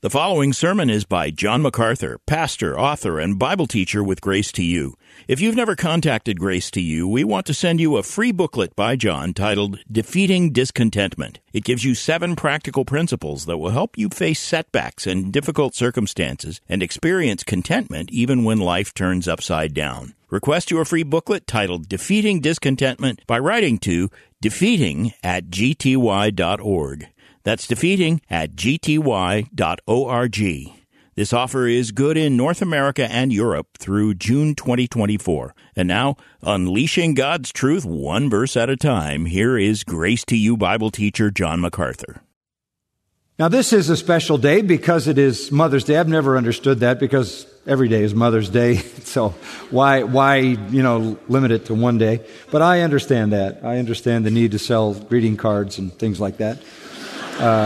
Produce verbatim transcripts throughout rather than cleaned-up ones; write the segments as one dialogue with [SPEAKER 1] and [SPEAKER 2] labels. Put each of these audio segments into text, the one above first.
[SPEAKER 1] The following sermon is by John MacArthur, pastor, author, and Bible teacher with Grace to You. If you've never contacted Grace to You, we want to send you a free booklet by John titled Defeating Discontentment. It gives you seven practical principles that will help you face setbacks and difficult circumstances and experience contentment even when life turns upside down. Request your free booklet titled Defeating Discontentment by writing to defeating at g t y dot org. That's defeating at g t y dot org. This offer is good in North America and Europe through June twenty twenty-four. And now, unleashing God's truth one verse at a time, here is Grace to You Bible teacher John MacArthur.
[SPEAKER 2] Now, this is a special day because it is Mother's Day. I've never understood that because every day is Mother's Day. So why, why, you know, limit it to one day? But I understand that. I understand the need to sell greeting cards and things like that. Uh,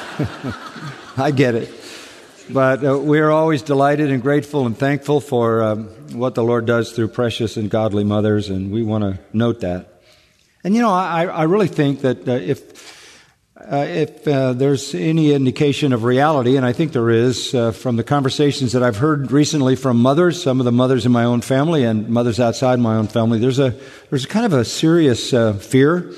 [SPEAKER 2] I get it. But uh, we are always delighted and grateful and thankful for um, what the Lord does through precious and godly mothers, and we want to note that. And, you know, I, I really think that uh, if uh, if uh, there's any indication of reality, and I think there is, uh, from the conversations that I've heard recently from mothers, some of the mothers in my own family and mothers outside my own family, there's a there's kind of a serious uh, fear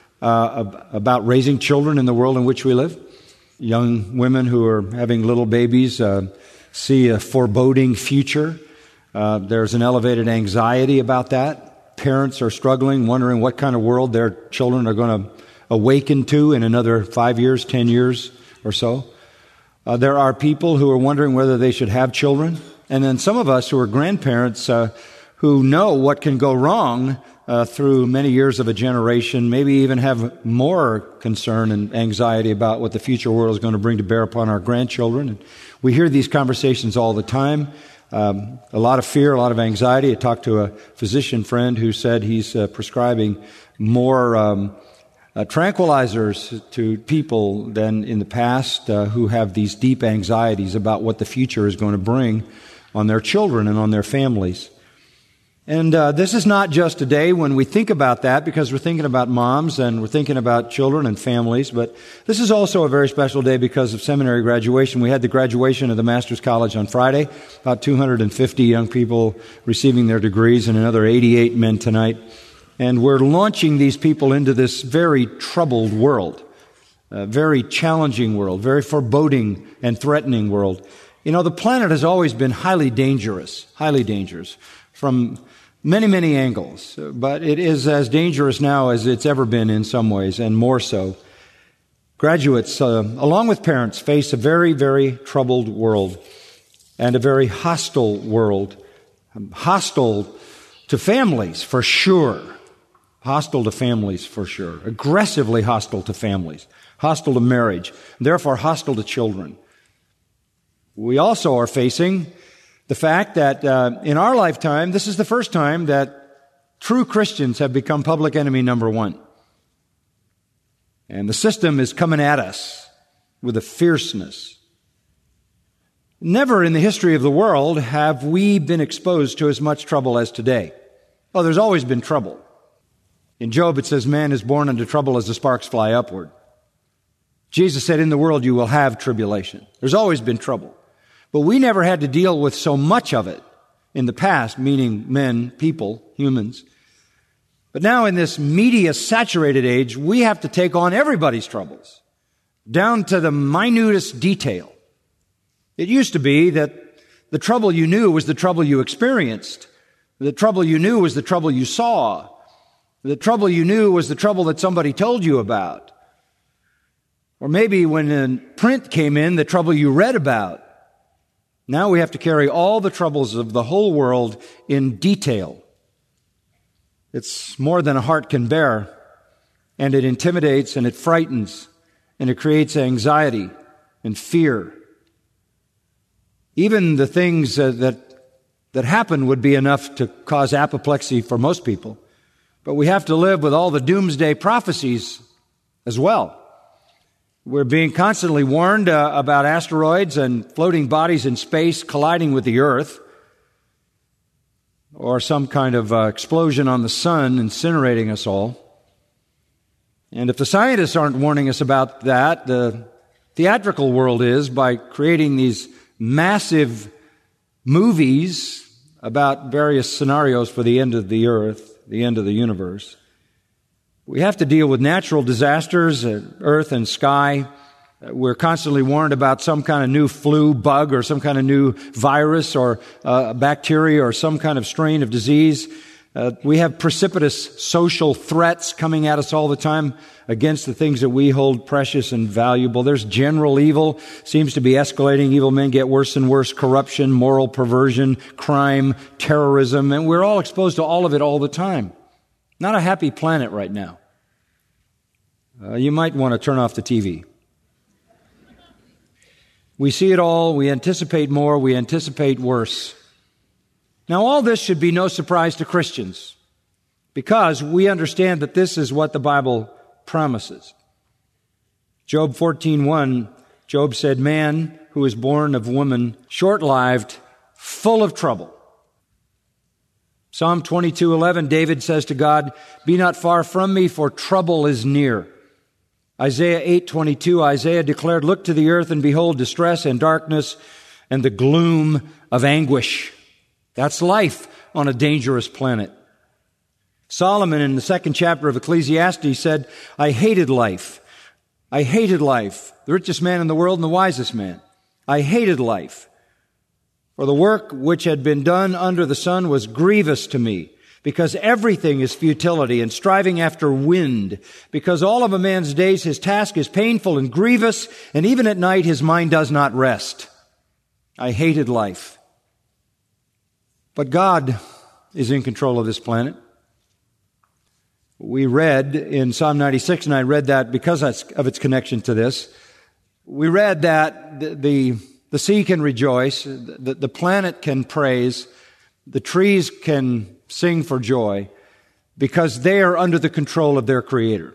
[SPEAKER 2] Uh, about raising children in the world in which we live. Young women who are having little babies uh, see a foreboding future. Uh, there's an elevated anxiety about that. Parents are struggling, wondering what kind of world their children are going to awaken to in another five years, ten years or so. Uh, there are people who are wondering whether they should have children. And then some of us who are grandparents uh, who know what can go wrong Uh, through many years of a generation, maybe even have more concern and anxiety about what the future world is going to bring to bear upon our grandchildren. And we hear these conversations all the time. Um, a lot of fear, a lot of anxiety. I talked to a physician friend who said he's uh, prescribing more um, uh, tranquilizers to people than in the past uh, who have these deep anxieties about what the future is going to bring on their children and on their families. And uh, this is not just a day when we think about that, because we're thinking about moms and we're thinking about children and families, but this is also a very special day because of seminary graduation. We had the graduation of the Master's College on Friday, about two hundred fifty young people receiving their degrees, and another eighty-eight men tonight. And we're launching these people into this very troubled world, a very challenging world, very foreboding and threatening world. You know, the planet has always been highly dangerous, highly dangerous from many, many angles, but it is as dangerous now as it's ever been in some ways, and more so. Graduates, uh, along with parents, face a very, very troubled world and a very hostile world. Hostile to families, for sure. Hostile to families, for sure. Aggressively hostile to families. Hostile to marriage. Therefore, hostile to children. We also are facing the fact that uh, in our lifetime, this is the first time that true Christians have become public enemy number one. And the system is coming at us with a fierceness. Never in the history of the world have we been exposed to as much trouble as today. Oh, there's always been trouble. In Job it says, man is born unto trouble as the sparks fly upward. Jesus said, in the world you will have tribulation. There's always been trouble. But we never had to deal with so much of it in the past, meaning men, people, humans. But now in this media-saturated age, we have to take on everybody's troubles, down to the minutest detail. It used to be that the trouble you knew was the trouble you experienced. The trouble you knew was the trouble you saw. The trouble you knew was the trouble that somebody told you about. Or maybe when a print came in, the trouble you read about. Now we have to carry all the troubles of the whole world in detail. It's more than a heart can bear, and it intimidates and it frightens, and it creates anxiety and fear. Even the things uh, that that happen would be enough to cause apoplexy for most people. But we have to live with all the doomsday prophecies as well. We're being constantly warned uh, about asteroids and floating bodies in space colliding with the Earth, or some kind of uh, explosion on the sun incinerating us all. And if the scientists aren't warning us about that, the theatrical world is by creating these massive movies about various scenarios for the end of the earth, the end of the universe. We have to deal with natural disasters, uh, earth and sky. Uh, we're constantly warned about some kind of new flu bug or some kind of new virus or uh, bacteria or some kind of strain of disease. Uh, we have precipitous social threats coming at us all the time against the things that we hold precious and valuable. There's general evil, seems to be escalating. Evil men get worse and worse. Corruption, moral perversion, crime, terrorism, and we're all exposed to all of it all the time. Not a happy planet right now. Uh, you might want to turn off the T V. We see it all. We anticipate more. We anticipate worse. Now, all this should be no surprise to Christians because we understand that this is what the Bible promises. Job fourteen one, Job said, "Man who is born of woman, short-lived, full of trouble." Psalm twenty-two eleven, David says to God, "Be not far from me, for trouble is near." Isaiah eight twenty-two, Isaiah declared, "Look to the earth and behold distress and darkness and the gloom of anguish." That's life on a dangerous planet. Solomon in the second chapter of Ecclesiastes said, "I hated life. I hated life. The richest man in the world and the wisest man. I hated life. For the work which had been done under the sun was grievous to me, because everything is futility and striving after wind, because all of a man's days his task is painful and grievous, and even at night his mind does not rest. I hated life." But God is in control of this planet. We read in Psalm ninety-six, and I read that because of its connection to this. We read that the, the, the sea can rejoice, the, the planet can praise, the trees can sing for joy, because they are under the control of their Creator.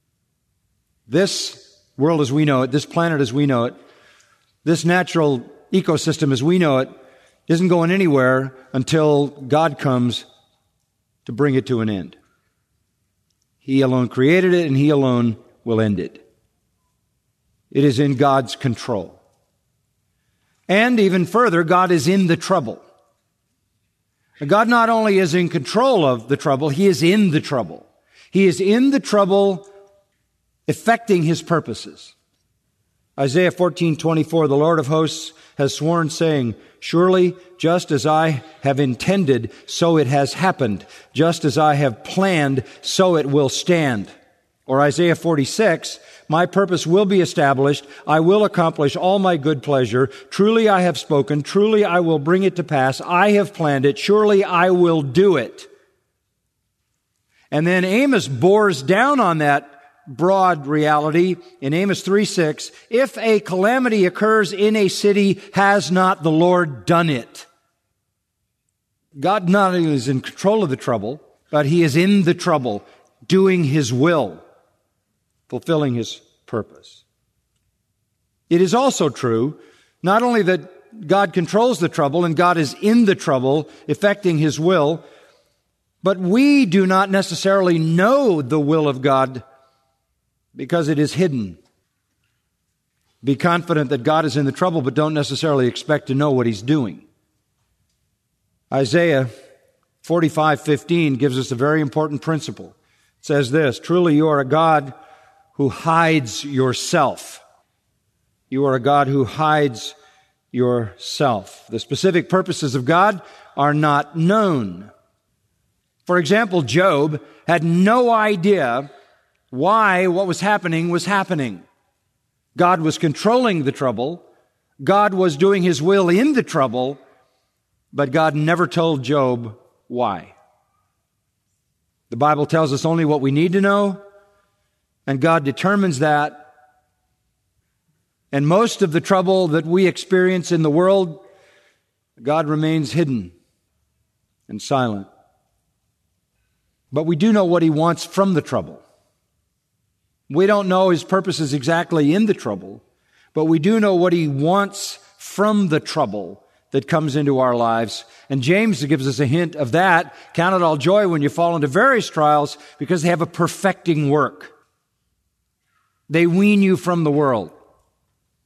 [SPEAKER 2] This world as we know it, this planet as we know it, this natural ecosystem as we know it, isn't going anywhere until God comes to bring it to an end. He alone created it, and He alone will end it. It is in God's control. And even further, God is in the trouble. God not only is in control of the trouble, He is in the trouble. He is in the trouble effecting His purposes. Isaiah fourteen twenty-four, "The Lord of hosts has sworn, saying, surely just as I have intended, so it has happened. Just as I have planned, so it will stand." Or Isaiah forty-six, "My purpose will be established. I will accomplish all my good pleasure. Truly I have spoken. Truly I will bring it to pass. I have planned it. Surely I will do it." And then Amos bores down on that broad reality in Amos three six, "If a calamity occurs in a city, has not the Lord done it?" God not only is in control of the trouble, but He is in the trouble, doing His will, fulfilling His purpose. It is also true, not only that God controls the trouble and God is in the trouble, effecting His will, but we do not necessarily know the will of God because it is hidden. Be confident that God is in the trouble, but don't necessarily expect to know what He's doing. Isaiah forty-five fifteen gives us a very important principle. It says this, "Truly you are a God who hides yourself." You are a God who hides yourself. The specific purposes of God are not known. For example, Job had no idea why what was happening was happening. God was controlling the trouble. God was doing His will in the trouble, but God never told Job why. The Bible tells us only what we need to know, and God determines that. And most of the trouble that we experience in the world, God remains hidden and silent. But we do know what He wants from the trouble. We don't know His purposes exactly in the trouble, but we do know what He wants from the trouble that comes into our lives. And James gives us a hint of that. "Count it all joy when you fall into various trials, because they have a perfecting work." They wean you from the world.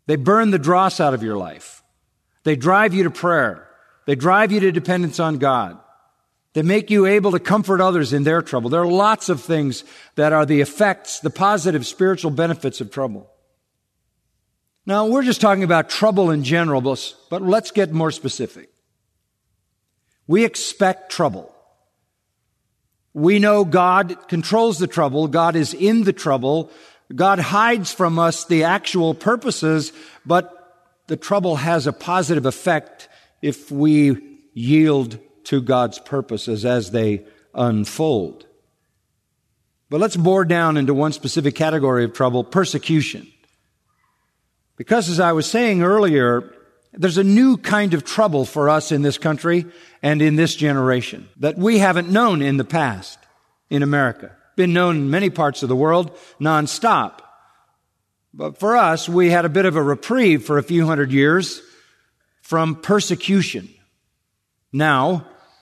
[SPEAKER 2] They burn the dross out of your life. They drive you to prayer. They drive you to dependence on God. They make you able to comfort others in their trouble. There are lots of things that are the effects, the positive spiritual benefits of trouble. Now, we're just talking about trouble in general, but let's get more specific. We expect trouble. We know God controls the trouble. God is in the trouble. God hides from us the actual purposes, but the trouble has a positive effect if we yield to God's purposes as they unfold. But let's bore down into one specific category of trouble, persecution. Because as I was saying earlier, there's a new kind of trouble for us in this country and in this generation that we haven't known in the past in America. Been known in many parts of the world nonstop. But for us, we had a bit of a reprieve for a few hundred years from persecution. Now,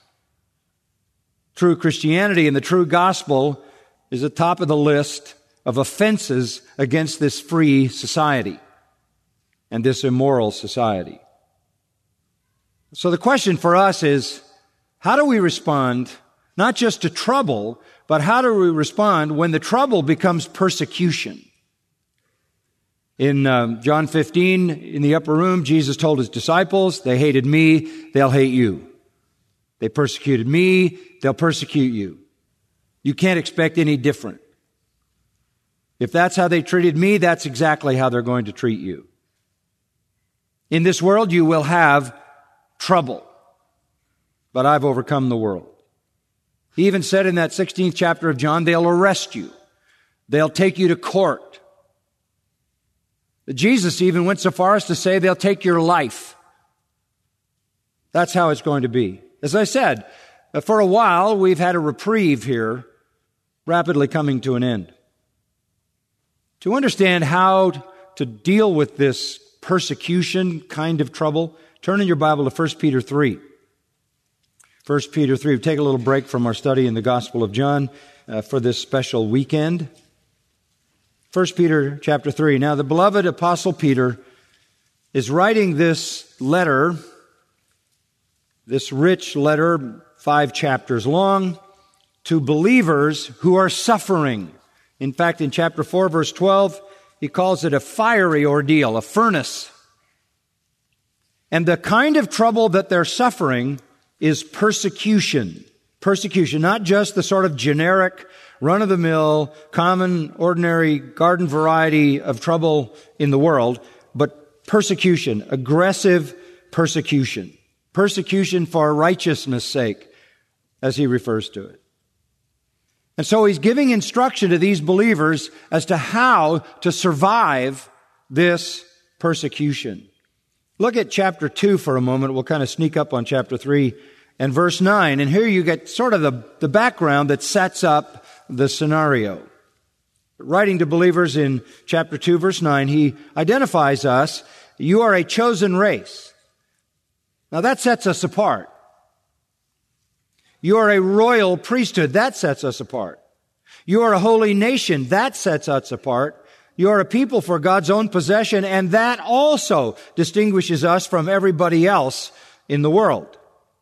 [SPEAKER 2] true Christianity and the true gospel is at the top of the list of offenses against this free society and this immoral society. So the question for us is, how do we respond not just to trouble, but how do we respond when the trouble becomes persecution? In um, John fifteen, in the upper room, Jesus told his disciples, they hated me, they'll hate you. They persecuted me, they'll persecute you. You can't expect any different. If that's how they treated me, that's exactly how they're going to treat you. In this world, you will have trouble, but I've overcome the world. He even said in that sixteenth chapter of John, they'll arrest you. They'll take you to court. Jesus even went so far as to say they'll take your life. That's how it's going to be. As I said, for a while, we've had a reprieve here, rapidly coming to an end. To understand how to deal with this persecution kind of trouble, turn in your Bible to First Peter three. First Peter three. We'll take a little break from our study in the Gospel of John uh, for this special weekend. First Peter chapter three. Now, the beloved Apostle Peter is writing this letter, this rich letter, five chapters long, to believers who are suffering. In fact, in chapter four, verse twelve, he calls it a fiery ordeal, a furnace. And the kind of trouble that they're suffering is persecution. Persecution, not just the sort of generic, run-of-the-mill, common, ordinary, garden variety of trouble in the world, but persecution, aggressive persecution. Persecution for righteousness' sake, as he refers to it. And so he's giving instruction to these believers as to how to survive this persecution. Look at chapter two for a moment. We'll kind of sneak up on chapter three and verse nine. And here you get sort of the, the background that sets up the scenario. Writing to believers in chapter two, verse nine, he identifies us. You are a chosen race. Now that sets us apart. You are a royal priesthood. That sets us apart. You are a holy nation. That sets us apart. You are a people for God's own possession, and that also distinguishes us from everybody else in the world.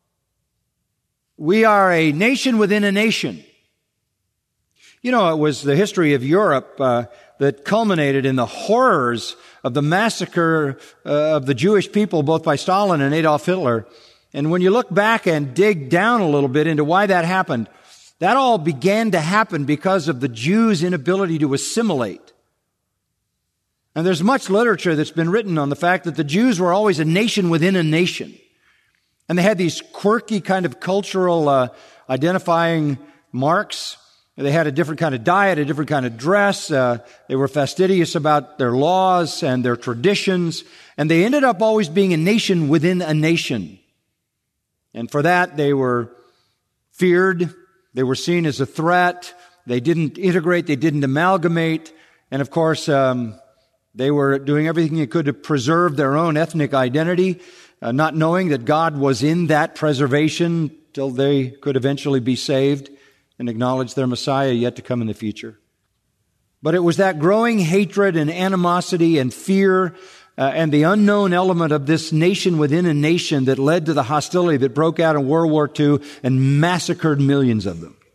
[SPEAKER 2] We are a nation within a nation. You know, it was the history of Europe uh, that culminated in the horrors of the massacre uh, of the Jewish people, both by Stalin and Adolf Hitler. And when you look back and dig down a little bit into why that happened, that all began to happen because of the Jews' inability to assimilate. And there's much literature that's been written on the fact that the Jews were always a nation within a nation. And they had these quirky kind of cultural uh, identifying marks. They had a different kind of diet, a different kind of dress. Uh, they were fastidious about their laws and their traditions. And they ended up always being a nation within a nation. And for that, they were feared. They were seen as a threat. They didn't integrate. They didn't amalgamate. And of course, um, they were doing everything they could to preserve their own ethnic identity, uh, not knowing that God was in that preservation till they could eventually be saved and acknowledge their Messiah yet to come in the future. But it was that growing hatred and animosity and fear uh, and the unknown element of this nation within a nation that led to the hostility that broke out in World War Two and massacred millions of them.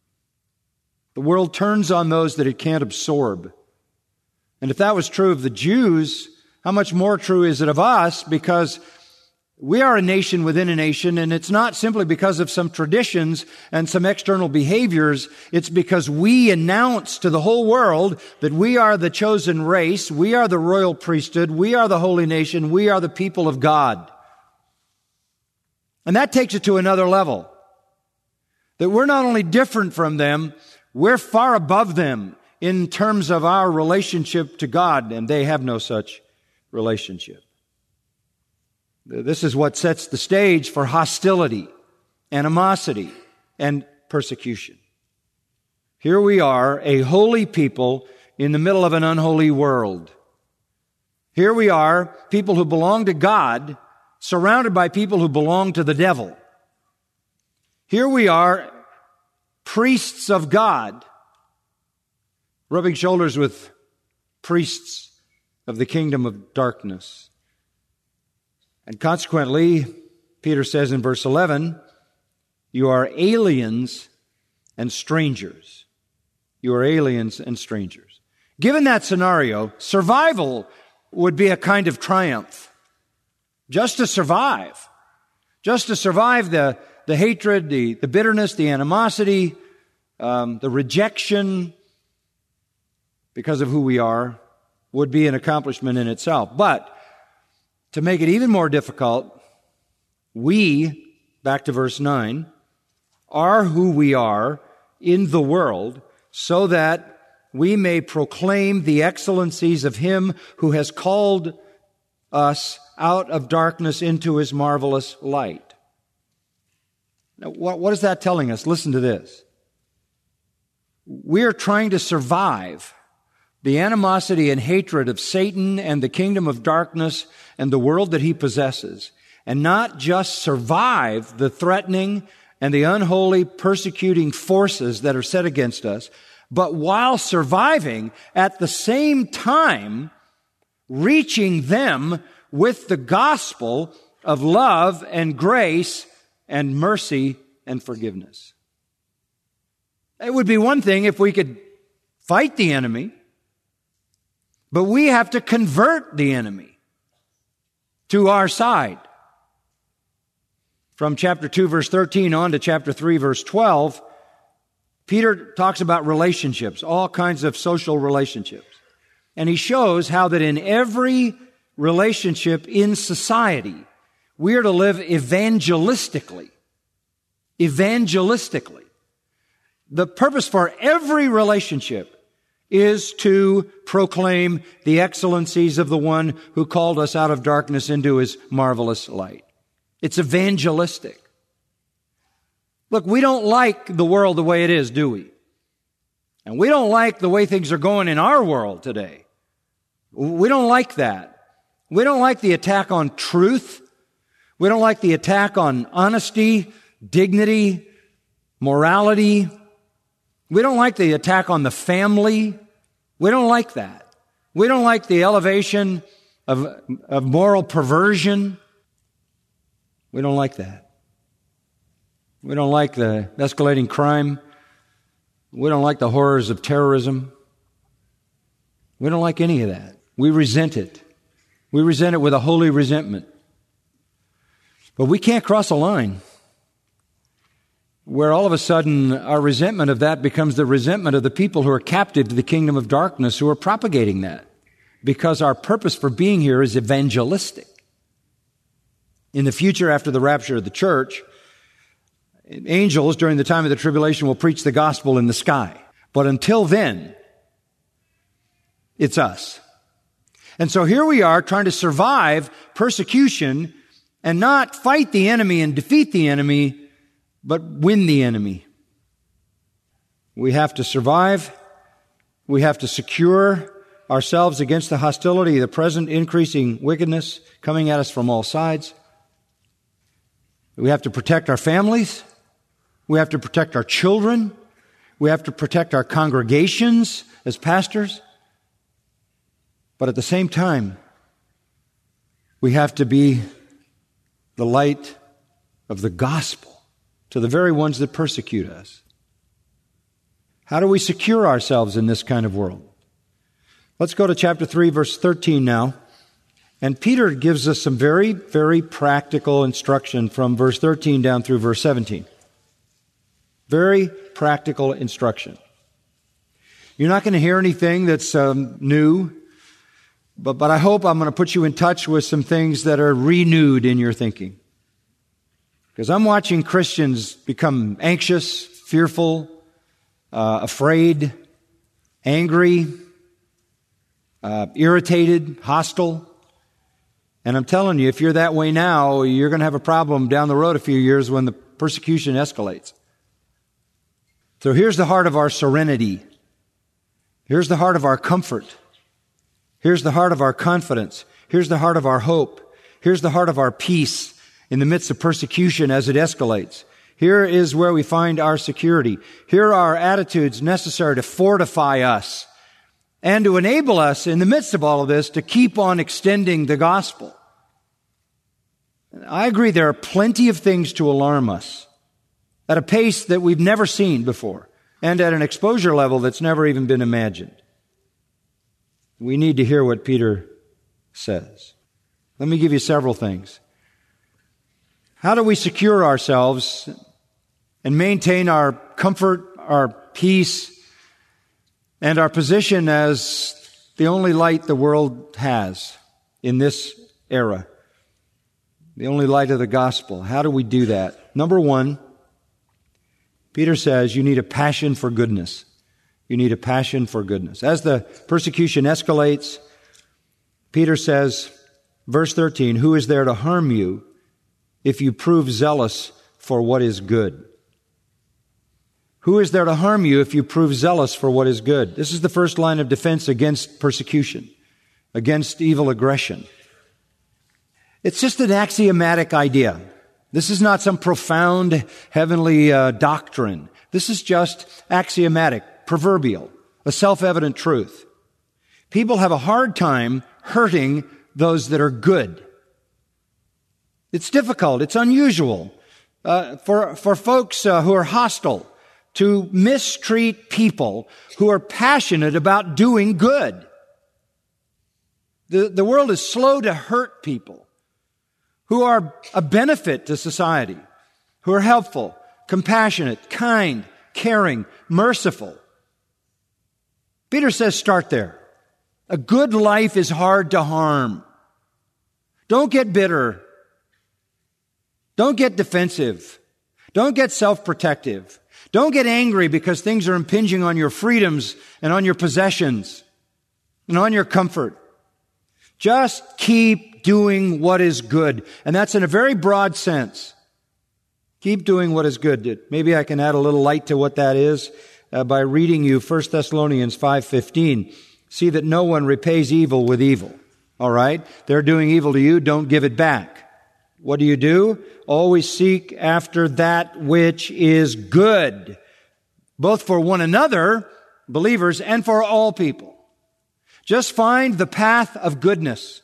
[SPEAKER 2] The world turns on those that it can't absorb. And if that was true of the Jews, how much more true is it of us? Because we are a nation within a nation, and it's not simply because of some traditions and some external behaviors. It's because we announce to the whole world that we are the chosen race, we are the royal priesthood, we are the holy nation, we are the people of God. And that takes it to another level. That we're not only different from them, we're far above them in terms of our relationship to God, and they have no such relationship. This is what sets the stage for hostility, animosity, and persecution. Here we are, a holy people in the middle of an unholy world. Here we are, people who belong to God, surrounded by people who belong to the devil. Here we are, priests of God, rubbing shoulders with priests of the kingdom of darkness. And consequently, Peter says in verse eleven, you are aliens and strangers. You are aliens and strangers. Given that scenario, survival would be a kind of triumph. Just to survive. Just to survive the, the hatred, the, the bitterness, the animosity, um, the rejection because of who we are would be an accomplishment in itself. But to make it even more difficult, we, back to verse nine, are who we are in the world so that we may proclaim the excellencies of Him who has called us out of darkness into His marvelous light. Now, what, what is that telling us? Listen to this. We are trying to survive the animosity and hatred of Satan and the kingdom of darkness and the world that he possesses, and not just survive the threatening and the unholy persecuting forces that are set against us, but while surviving, at the same time, reaching them with the gospel of love and grace and mercy and forgiveness. It would be one thing if we could fight the enemy, but we have to convert the enemy to our side. From chapter two, verse thirteen on to chapter three, verse twelve, Peter talks about relationships, all kinds of social relationships. And he shows how that in every relationship in society, we are to live evangelistically. Evangelistically. The purpose for every relationship is to proclaim the excellencies of the one who called us out of darkness into His marvelous light. It's evangelistic. Look, we don't like the world the way it is, do we? And we don't like the way things are going in our world today. We don't like that. We don't like the attack on truth. We don't like the attack on honesty, dignity, morality. We don't like the attack on the family. We don't like that. We don't like the elevation of, of moral perversion. We don't like that. We don't like the escalating crime. We don't like the horrors of terrorism. We don't like any of that. We resent it. We resent it with a holy resentment. But we can't cross a line where all of a sudden our resentment of that becomes the resentment of the people who are captive to the kingdom of darkness who are propagating that. Because our purpose for being here is evangelistic. In the future, after the rapture of the church, angels during the time of the tribulation will preach the gospel in the sky. But until then, it's us. And so here we are trying to survive persecution and not fight the enemy and defeat the enemy, but win the enemy. We have to survive. We have to secure ourselves against the hostility of the present increasing wickedness coming at us from all sides. We have to protect our families. We have to protect our children. We have to protect our congregations as pastors. But at the same time, We have to be the light of the gospel to the very ones that persecute us. How do we secure ourselves in this kind of world? Let's go to chapter three, verse thirteen now. And Peter gives us some very, very practical instruction from verse thirteen down through verse seventeen. Very practical instruction. You're not going to hear anything that's um, new, but, but I hope I'm going to put you in touch with some things that are renewed in your thinking. Because I'm watching Christians become anxious, fearful, uh, afraid, angry, uh, irritated, hostile. And I'm telling you, if you're that way now, you're going to have a problem down the road a few years when the persecution escalates. So here's the heart of our serenity. Here's the heart of our comfort. Here's the heart of our confidence. Here's the heart of our hope. Here's the heart of our peace in the midst of persecution as it escalates. Here is where we find our security. Here are attitudes necessary to fortify us and to enable us in the midst of all of this to keep on extending the gospel. I agree there are plenty of things to alarm us at a pace that we've never seen before and at an exposure level that's never even been imagined. We need to hear what Peter says. Let me give you several things. How do we secure ourselves and maintain our comfort, our peace, and our position as the only light the world has in this era? The only light of the gospel. How do we do that? Number one, Peter says you need a passion for goodness. You need a passion for goodness. As the persecution escalates, Peter says, verse thirteen, who is there to harm you if you prove zealous for what is good? Who is there to harm you if you prove zealous for what is good? This is the first line of defense against persecution, against evil aggression. It's just an axiomatic idea. This is not some profound heavenly uh, doctrine. This is just axiomatic, proverbial, a self-evident truth. People have a hard time hurting those that are good. It's difficult. It's unusual uh, for for folks uh, who are hostile to mistreat people who are passionate about doing good. The, the world is slow to hurt people who are a benefit to society, who are helpful, compassionate, kind, caring, merciful. Peter says start there. A good life is hard to harm. Don't get bitter. Don't get defensive. Don't get self-protective. Don't get angry because things are impinging on your freedoms and on your possessions and on your comfort. Just keep doing what is good. And that's in a very broad sense. Keep doing what is good. Maybe I can add a little light to what that is uh, by reading you First Thessalonians five fifteen. See that no one repays evil with evil. All right? They're doing evil to you. Don't give it back. What do you do? Always seek after that which is good, both for one another, believers, and for all people. Just find the path of goodness.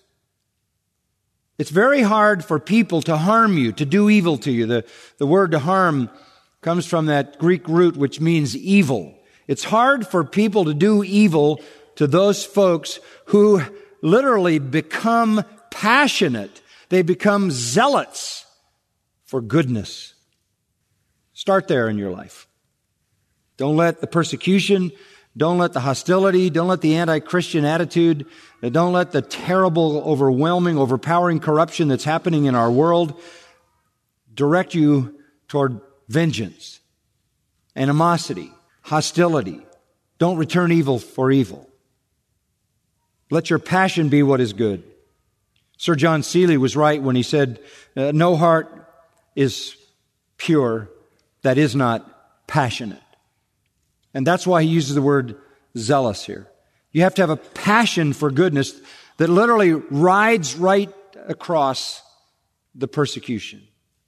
[SPEAKER 2] It's very hard for people to harm you, to do evil to you. The, the word to harm comes from that Greek root which means evil. It's hard for people to do evil to those folks who literally become passionate. They become zealots for goodness. Start there in your life. Don't let the persecution, don't let the hostility, don't let the anti-Christian attitude, don't let the terrible, overwhelming, overpowering corruption that's happening in our world direct you toward vengeance, animosity, hostility. Don't return evil for evil. Let your passion be what is good. Sir John Seeley was right when he said, uh, no heart is pure that is not passionate. And that's why he uses the word zealous here. You have to have a passion for goodness that literally rides right across the persecution.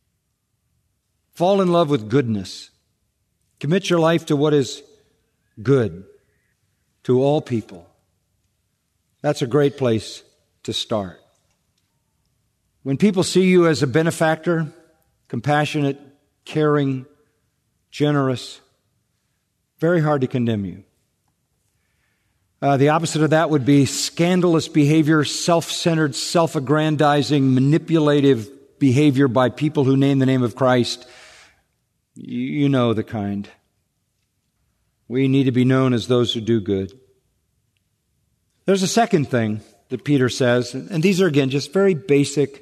[SPEAKER 2] Fall in love with goodness. Commit your life to what is good to all people. That's a great place to start. When people see you as a benefactor, compassionate, caring, generous, very hard to condemn you. Uh, the opposite of that would be scandalous behavior, self-centered, self-aggrandizing, manipulative behavior by people who name the name of Christ. You, you know the kind. We need to be known as those who do good. There's a second thing that Peter says, and these are again just very basic.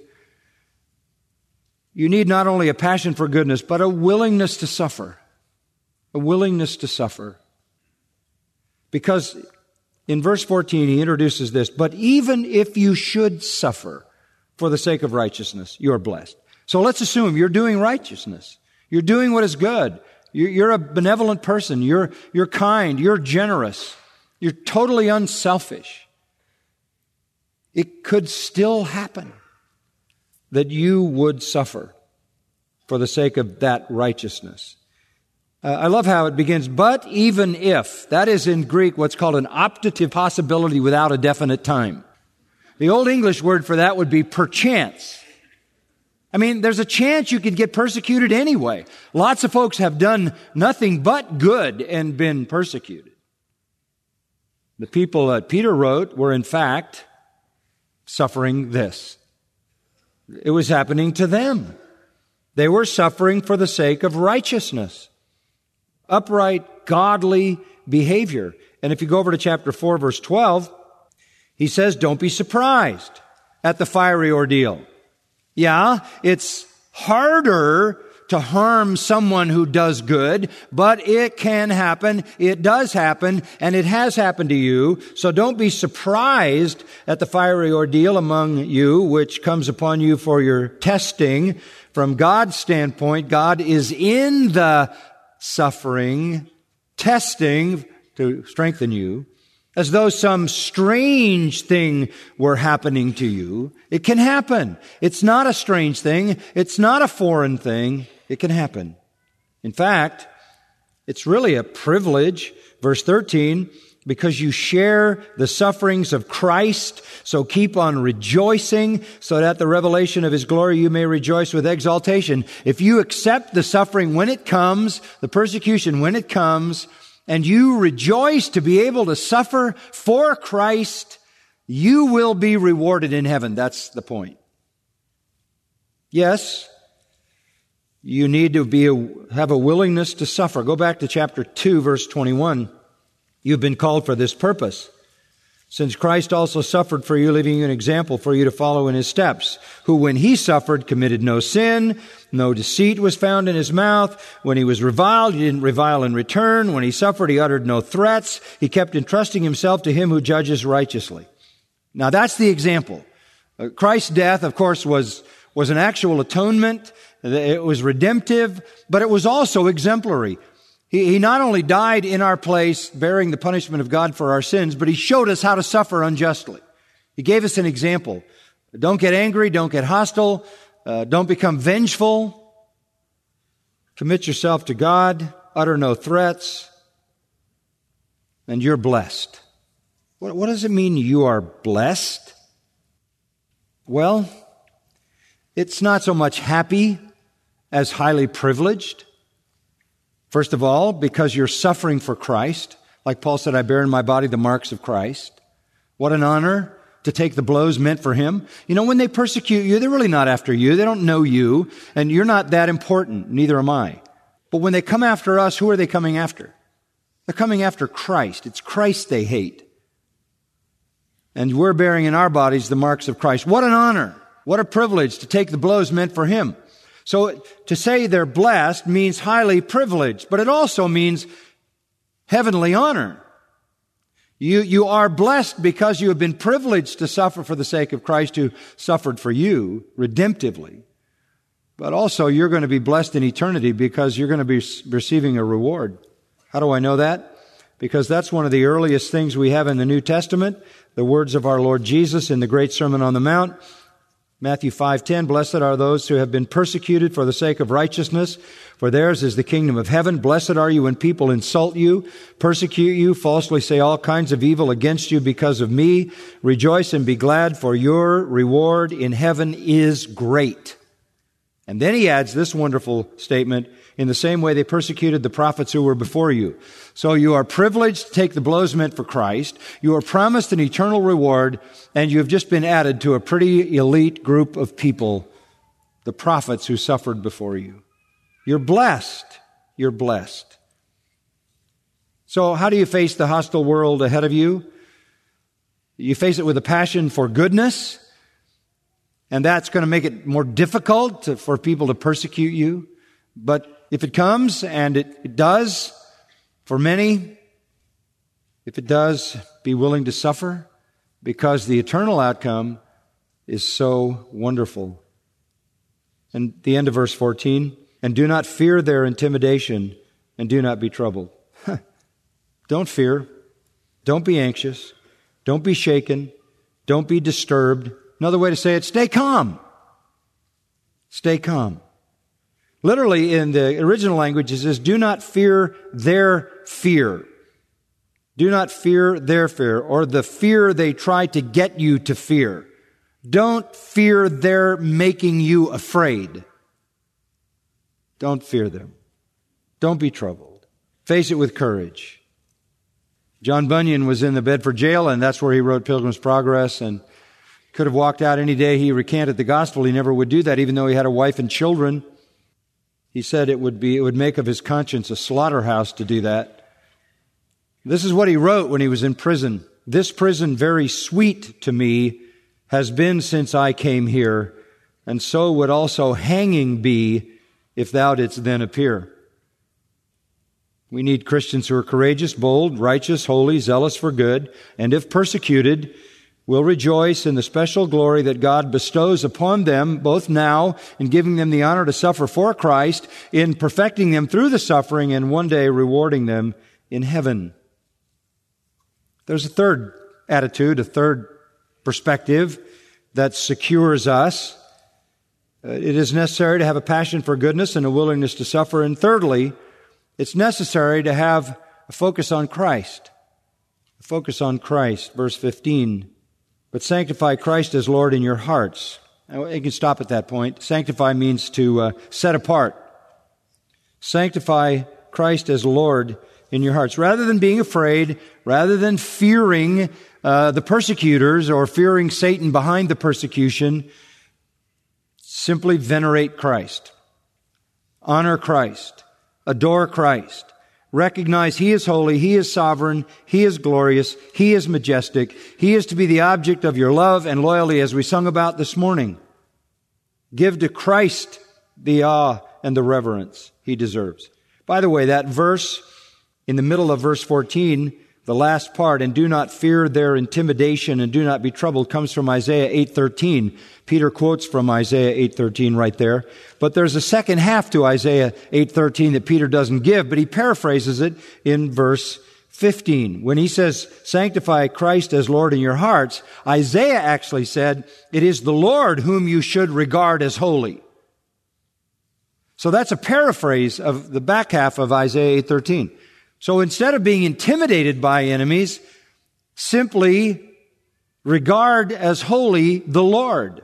[SPEAKER 2] You need not only a passion for goodness, but a willingness to suffer. A willingness to suffer. Because in verse fourteen, he introduces this, but even if you should suffer for the sake of righteousness, you're blessed. So let's assume you're doing righteousness. You're doing what is good. You're a benevolent person. You're, you're kind. You're generous. You're totally unselfish. It could still happen that you would suffer for the sake of that righteousness. Uh, I love how it begins, but even if. That is in Greek what's called an optative possibility without a definite time. The Old English word for that would be perchance. I mean, there's a chance you could get persecuted anyway. Lots of folks have done nothing but good and been persecuted. The people that Peter wrote were in fact suffering this. It was happening to them. They were suffering for the sake of righteousness, upright, godly behavior. And if you go over to chapter four, verse twelve, he says, don't be surprised at the fiery ordeal. Yeah, it's harder to harm someone who does good, but it can happen, it does happen, and it has happened to you. So don't be surprised at the fiery ordeal among you, which comes upon you for your testing. From God's standpoint, God is in the suffering, testing to strengthen you, as though some strange thing were happening to you. It can happen. It's not a strange thing. It's not a foreign thing. It can happen. In fact, it's really a privilege. Verse thirteen, because you share the sufferings of Christ, so keep on rejoicing, so that at the revelation of His glory you may rejoice with exaltation. If you accept the suffering when it comes, the persecution when it comes, and you rejoice to be able to suffer for Christ, you will be rewarded in heaven. That's the point. Yes, you need to be a, have a willingness to suffer. Go back to chapter two, verse twenty-one. You've been called for this purpose, since Christ also suffered for you, leaving you an example for you to follow in His steps, who when He suffered committed no sin, no deceit was found in His mouth. When He was reviled, He didn't revile in return. When He suffered, He uttered no threats. He kept entrusting Himself to Him who judges righteously. Now that's the example. Uh, Christ's death, of course, was, was an actual atonement. It was redemptive, but it was also exemplary. He, he not only died in our place, bearing the punishment of God for our sins, but He showed us how to suffer unjustly. He gave us an example. Don't get angry. Don't get hostile. Uh, don't become vengeful. Commit yourself to God. Utter no threats. And you're blessed. What, what does it mean you are blessed? Well, it's not so much happy as highly privileged. First of all, because you're suffering for Christ. Like Paul said, I bear in my body the marks of Christ. What an honor to take the blows meant for Him. You know, when they persecute you, they're really not after you. They don't know you, and you're not that important. Neither am I. But when they come after us, who are they coming after? They're coming after Christ. It's Christ they hate. And we're bearing in our bodies the marks of Christ. What an honor. What a privilege to take the blows meant for Him. So to say they're blessed means highly privileged, but it also means heavenly honor. You, you are blessed because you have been privileged to suffer for the sake of Christ who suffered for you redemptively. But also you're going to be blessed in eternity because you're going to be receiving a reward. How do I know that? Because that's one of the earliest things we have in the New Testament, the words of our Lord Jesus in the Great Sermon on the Mount. Matthew five ten, blessed are those who have been persecuted for the sake of righteousness, for theirs is the kingdom of heaven. Blessed are you when people insult you, persecute you, falsely say all kinds of evil against you because of me. Rejoice and be glad, for your reward in heaven is great. And then he adds this wonderful statement, in the same way they persecuted the prophets who were before you. So you are privileged to take the blows meant for Christ. You are promised an eternal reward, and you have just been added to a pretty elite group of people, the prophets who suffered before you. You're blessed. You're blessed. So how do you face the hostile world ahead of you? You face it with a passion for goodness, and that's going to make it more difficult to, for people to persecute you. But if it comes, and it, it does, for many, if it does, be willing to suffer, because the eternal outcome is so wonderful. And the end of verse fourteen, and do not fear their intimidation, and do not be troubled. Don't fear. Don't be anxious. Don't be shaken. Don't be disturbed. Another way to say it, stay calm. Stay calm. Literally, in the original language, it says, do not fear their fear. Do not fear their fear, or the fear they try to get you to fear. Don't fear their making you afraid. Don't fear them. Don't be troubled. Face it with courage. John Bunyan was in the Bedford jail, and that's where he wrote Pilgrim's Progress, and could have walked out any day he recanted the gospel. He never would do that, even though he had a wife and children. He said it would be, it would make of his conscience a slaughterhouse to do that. This is what he wrote when he was in prison. This prison, very sweet to me, has been since I came here, and so would also hanging be if thou didst then appear. We need Christians who are courageous, bold, righteous, holy, zealous for good, and if persecuted, will rejoice in the special glory that God bestows upon them, both now in giving them the honor to suffer for Christ, in perfecting them through the suffering, and one day rewarding them in heaven. There's a third attitude, a third perspective that secures us. It is necessary to have a passion for goodness and a willingness to suffer. And thirdly, it's necessary to have a focus on Christ. A focus on Christ. Verse fifteen. But sanctify Christ as Lord in your hearts. Now, you can stop at that point. Sanctify means to uh, set apart. Sanctify Christ as Lord in your hearts. Rather than being afraid, rather than fearing uh, the persecutors or fearing Satan behind the persecution, simply venerate Christ. Honor Christ. Adore Christ. Recognize He is holy, He is sovereign, He is glorious, He is majestic. He is to be the object of your love and loyalty, as we sung about this morning. Give to Christ the awe and the reverence He deserves. By the way, that verse in the middle of verse fourteen, the last part, and do not fear their intimidation and do not be troubled, comes from Isaiah eight thirteen. Peter quotes from Isaiah eight thirteen right there. But there's a second half to Isaiah eight thirteen that Peter doesn't give, but he paraphrases it in verse fifteen. When he says, sanctify Christ as Lord in your hearts, Isaiah actually said, it is the Lord whom you should regard as holy. So that's a paraphrase of the back half of Isaiah eight thirteen. So instead of being intimidated by enemies, simply regard as holy the Lord.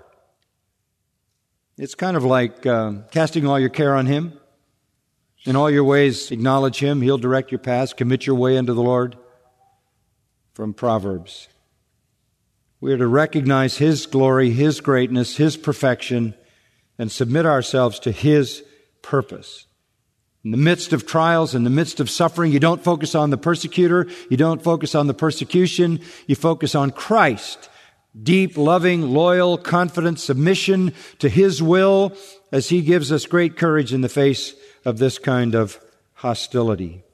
[SPEAKER 2] It's kind of like uh, casting all your care on Him. In all your ways, acknowledge Him. He'll direct your paths. Commit your way unto the Lord. From Proverbs. We are to recognize His glory, His greatness, His perfection, and submit ourselves to His purpose. In the midst of trials, in the midst of suffering, you don't focus on the persecutor. You don't focus on the persecution. You focus on Christ. Deep, loving, loyal, confident submission to His will as He gives us great courage in the face of this kind of hostility.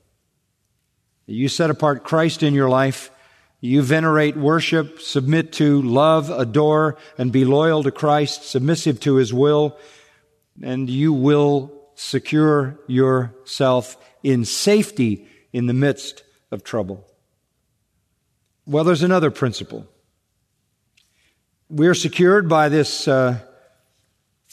[SPEAKER 2] You set apart Christ in your life. You venerate, worship, submit to, love, adore, and be loyal to Christ, submissive to His will, and you will secure yourself in safety in the midst of trouble. Well, there's another principle. We are secured by this uh,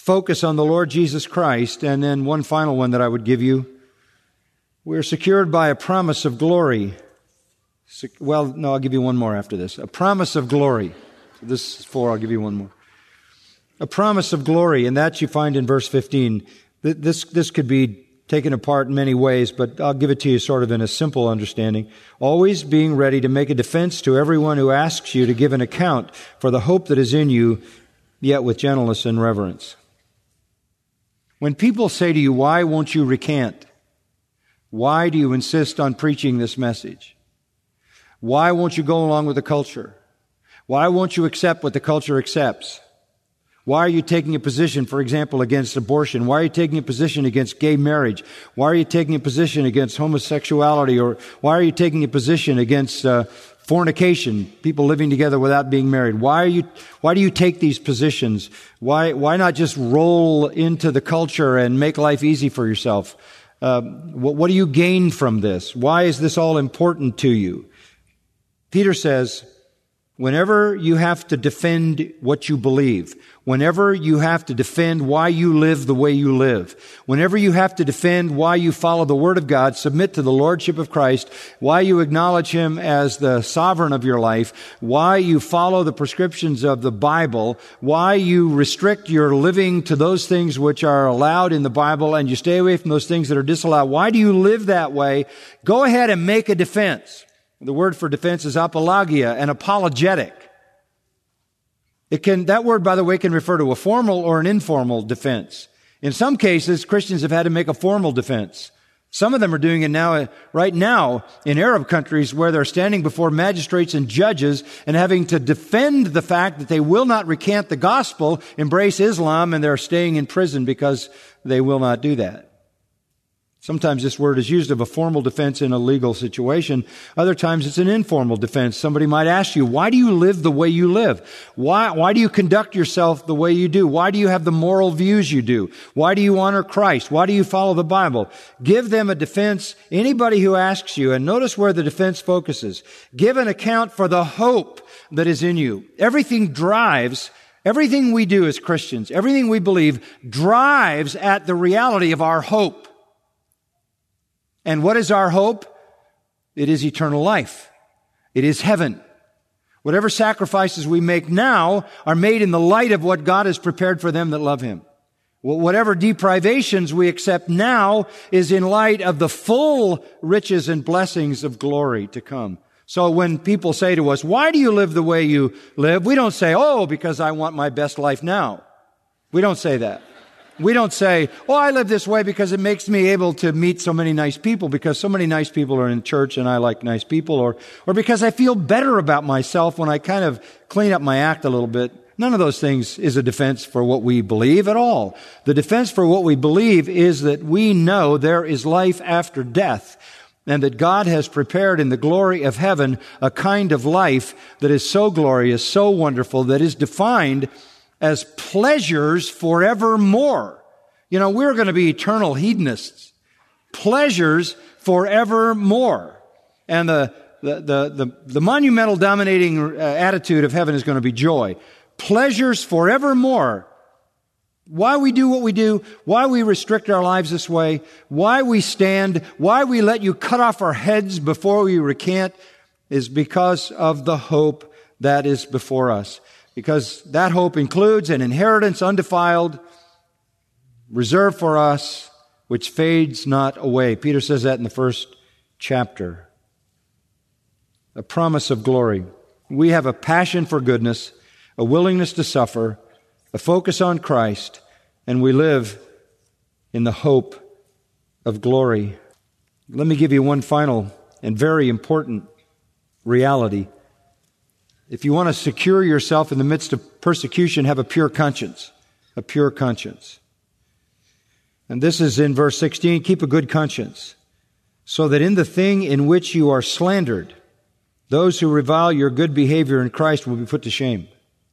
[SPEAKER 2] focus on the Lord Jesus Christ. And then one final one that I would give you. We're secured by a promise of glory. Well, no, I'll give you one more after this. A promise of glory. So this is four, I'll give you one more. A promise of glory, and that you find in verse fifteen. This, this could be taken apart in many ways, but I'll give it to you sort of in a simple understanding. Always being ready to make a defense to everyone who asks you to give an account for the hope that is in you, yet with gentleness and reverence. When people say to you, why won't you recant? Why do you insist on preaching this message? Why won't you go along with the culture? Why won't you accept what the culture accepts? Why are you taking a position, for example, against abortion? Why are you taking a position against gay marriage? Why are you taking a position against homosexuality? Or why are you taking a position against uh, fornication, people living together without being married? Why are you, why do you take these positions? Why, why not just roll into the culture and make life easy for yourself? Uh, what, what do you gain from this? Why is this all important to you? Peter says, whenever you have to defend what you believe, whenever you have to defend why you live the way you live, whenever you have to defend why you follow the Word of God, submit to the Lordship of Christ, why you acknowledge Him as the sovereign of your life, why you follow the prescriptions of the Bible, why you restrict your living to those things which are allowed in the Bible and you stay away from those things that are disallowed, why do you live that way? Go ahead and make a defense. The word for defense is apologia, an apologetic. It can, that word, by the way, can refer to a formal or an informal defense. In some cases, Christians have had to make a formal defense. Some of them are doing it now, right now, in Arab countries where they're standing before magistrates and judges and having to defend the fact that they will not recant the gospel, embrace Islam, and they're staying in prison because they will not do that. Sometimes this word is used of a formal defense in a legal situation. Other times it's an informal defense. Somebody might ask you, why do you live the way you live? Why, why do you conduct yourself the way you do? Why do you have the moral views you do? Why do you honor Christ? Why do you follow the Bible? Give them a defense. Anybody who asks you, and notice where the defense focuses. Give an account for the hope that is in you. Everything drives, everything we do as Christians, everything we believe drives at the reality of our hope. And what is our hope? It is eternal life. It is heaven. Whatever sacrifices we make now are made in the light of what God has prepared for them that love Him. Whatever deprivations we accept now is in light of the full riches and blessings of glory to come. So when people say to us, why do you live the way you live? We don't say, oh, because I want my best life now. We don't say that. We don't say, oh, I live this way because it makes me able to meet so many nice people, because so many nice people are in church and I like nice people, or, or because I feel better about myself when I kind of clean up my act a little bit. None of those things is a defense for what we believe at all. The defense for what we believe is that we know there is life after death, and that God has prepared in the glory of heaven a kind of life that is so glorious, so wonderful, that is defined as pleasures forevermore. You know, we're going to be eternal hedonists. Pleasures forevermore. And the, the, the, the, the monumental dominating uh, attitude of heaven is going to be joy. Pleasures forevermore. Why we do what we do, why we restrict our lives this way, why we stand, why we let you cut off our heads before we recant, is because of the hope that is before us. Because that hope includes an inheritance undefiled, reserved for us, which fades not away. Peter says that in the first chapter. A promise of glory. We have a passion for goodness, a willingness to suffer, a focus on Christ, and we live in the hope of glory. Let me give you one final and very important reality. If you want to secure yourself in the midst of persecution, have a pure conscience. A pure conscience. And this is in verse sixteen, keep a good conscience, so that in the thing in which you are slandered, those who revile your good behavior in Christ will be put to shame.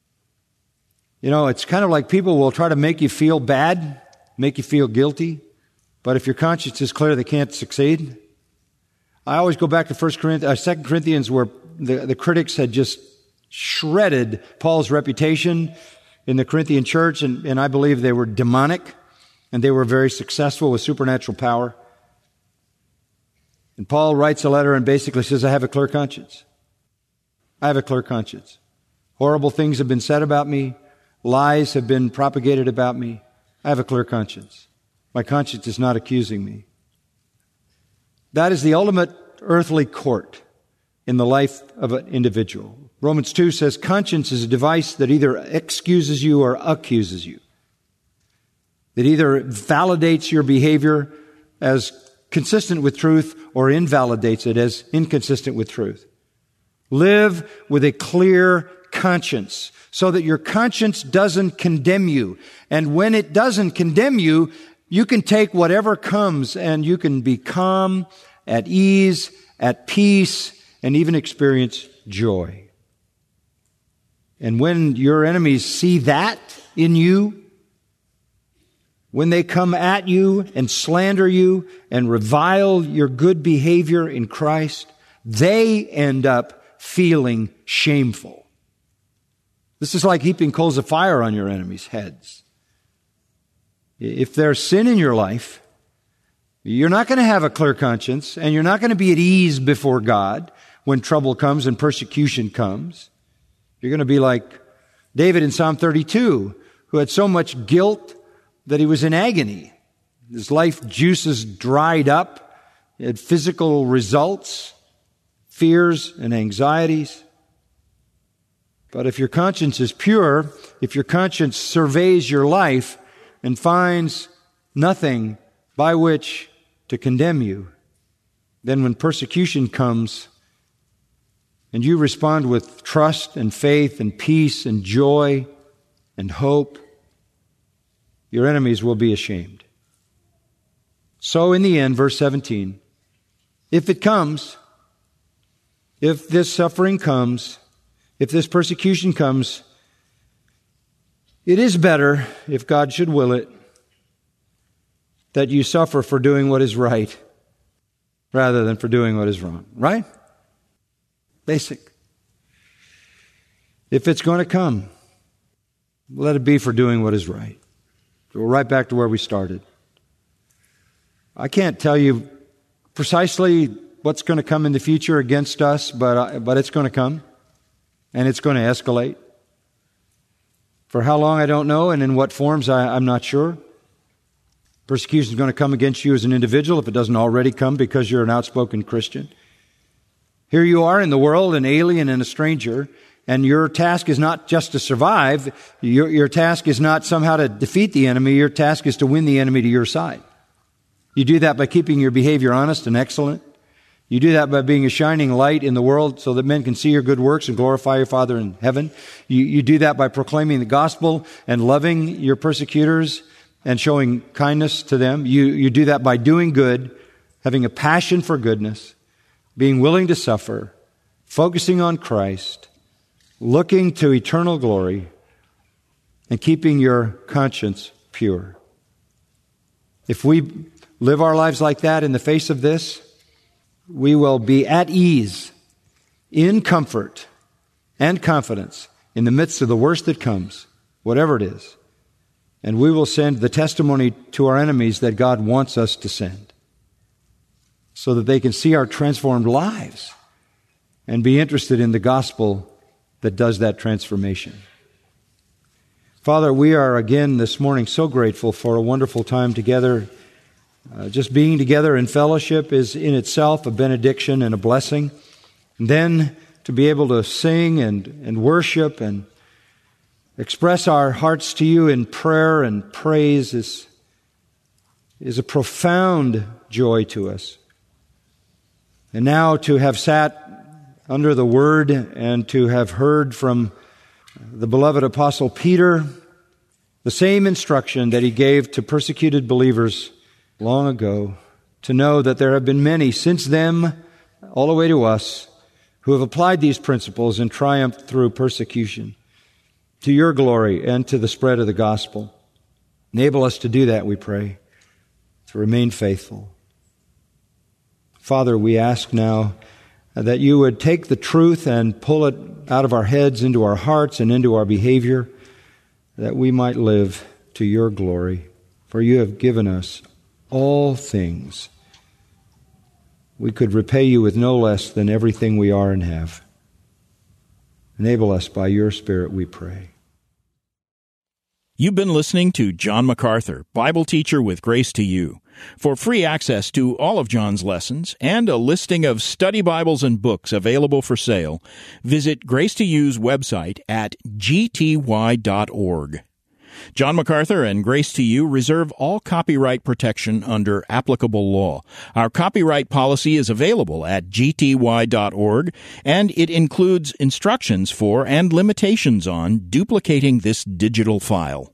[SPEAKER 2] You know, it's kind of like people will try to make you feel bad, make you feel guilty, but if your conscience is clear, they can't succeed. I always go back to First Corinthians, uh, Second Corinthians, where the, the critics had just shredded Paul's reputation. in the Corinthian church, and, and I believe they were demonic, and they were very successful with supernatural power. And Paul writes a letter and basically says, I have a clear conscience. I have a clear conscience. Horrible things have been said about me. Lies have been propagated about me. I have a clear conscience. My conscience is not accusing me. That is the ultimate earthly court in the life of an individual. Romans two says conscience is a device that either excuses you or accuses you. That either validates your behavior as consistent with truth or invalidates it as inconsistent with truth. Live with a clear conscience so that your conscience doesn't condemn you. And when it doesn't condemn you, you can take whatever comes and you can be calm, at ease, at peace, and even experience joy. And when your enemies see that in you, when they come at you and slander you and revile your good behavior in Christ, they end up feeling shameful. This is like heaping coals of fire on your enemies' heads. If there's sin in your life, you're not going to have a clear conscience, and you're not going to be at ease before God when trouble comes and persecution comes. You're going to be like David in Psalm thirty-two, who had so much guilt that he was in agony. His life juices dried up. He had physical results, fears and anxieties. But if your conscience is pure, if your conscience surveys your life and finds nothing by which to condemn you, then when persecution comes and you respond with trust and faith and peace and joy and hope, your enemies will be ashamed. So in the end, verse seventeen, if it comes, if this suffering comes, if this persecution comes, it is better, if God should will it, that you suffer for doing what is right rather than for doing what is wrong. Right? Basic. If it's going to come, let it be for doing what is right. So we're right back to where we started. I can't tell you precisely what's going to come in the future against us, but uh, but it's going to come, and it's going to escalate. For how long, I don't know, and in what forms, I, I'm not sure. Persecution is going to come against you as an individual if it doesn't already come because you're an outspoken Christian. Here you are in the world, an alien and a stranger, and your task is not just to survive. Your, your task is not somehow to defeat the enemy. Your task is to win the enemy to your side. You do that by keeping your behavior honest and excellent. You do that by being a shining light in the world so that men can see your good works and glorify your Father in heaven. You, you do that by proclaiming the gospel and loving your persecutors and showing kindness to them. You, you do that by doing good, having a passion for goodness, being willing to suffer, focusing on Christ, looking to eternal glory, and keeping your conscience pure. If we live our lives like that in the face of this, we will be at ease, in comfort and confidence in the midst of the worst that comes, whatever it is. And we will send the testimony to our enemies that God wants us to send so that they can see our transformed lives and be interested in the gospel that does that transformation. Father, we are again this morning so grateful for a wonderful time together. Uh, just being together in fellowship is in itself a benediction and a blessing. And then to be able to sing and, and worship and express our hearts to you in prayer and praise is, is a profound joy to us. And now to have sat under the Word and to have heard from the beloved Apostle Peter the same instruction that he gave to persecuted believers long ago, to know that there have been many since them all the way to us who have applied these principles and triumphed through persecution to your glory and to the spread of the gospel. Enable us to do that, we pray, to remain faithful. Father, we ask now that you would take the truth and pull it out of our heads into our hearts and into our behavior, that we might live to your glory. For you have given us all things. We could repay you with no less than everything we are and have. Enable us by your Spirit, we pray.
[SPEAKER 1] You've been listening to John MacArthur, Bible teacher with Grace to You. For free access to all of John's lessons and a listing of study Bibles and books available for sale, visit Grace to You's website at g t y dot org. John MacArthur and Grace to You reserve all copyright protection under applicable law. Our copyright policy is available at g t y dot org, and it includes instructions for and limitations on duplicating this digital file.